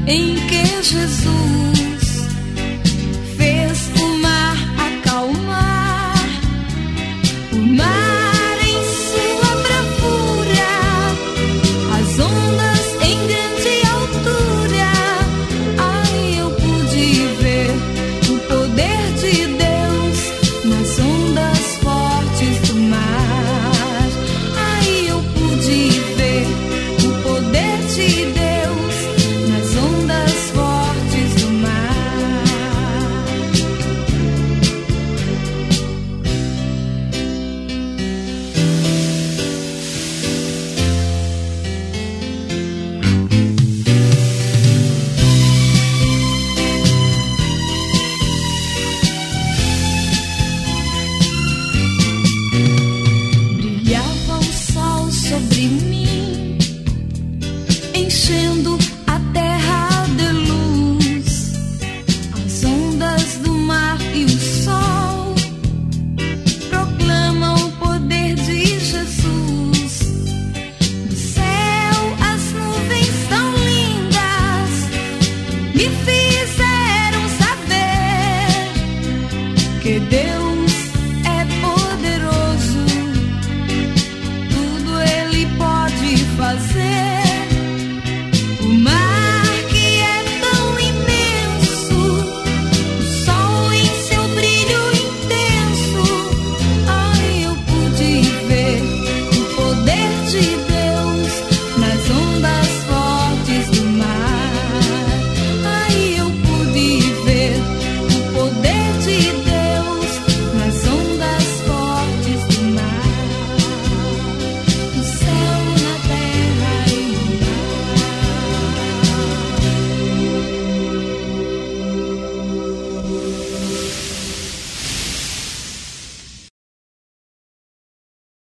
em que Jesus fez o mar acalmar, o mar em sua bravura, as ondas em grande altura. Aí eu pude ver o poder de Deus nas ondas fortes do mar. Aí eu pude ver o poder de Deus nas ondas fortes do mar. Brilhava o sol sobre mim, enchendo a terra de luz. As ondas do mar e o sol proclamam o poder de Jesus. No céu as nuvens tão lindas me fizeram saber que Deus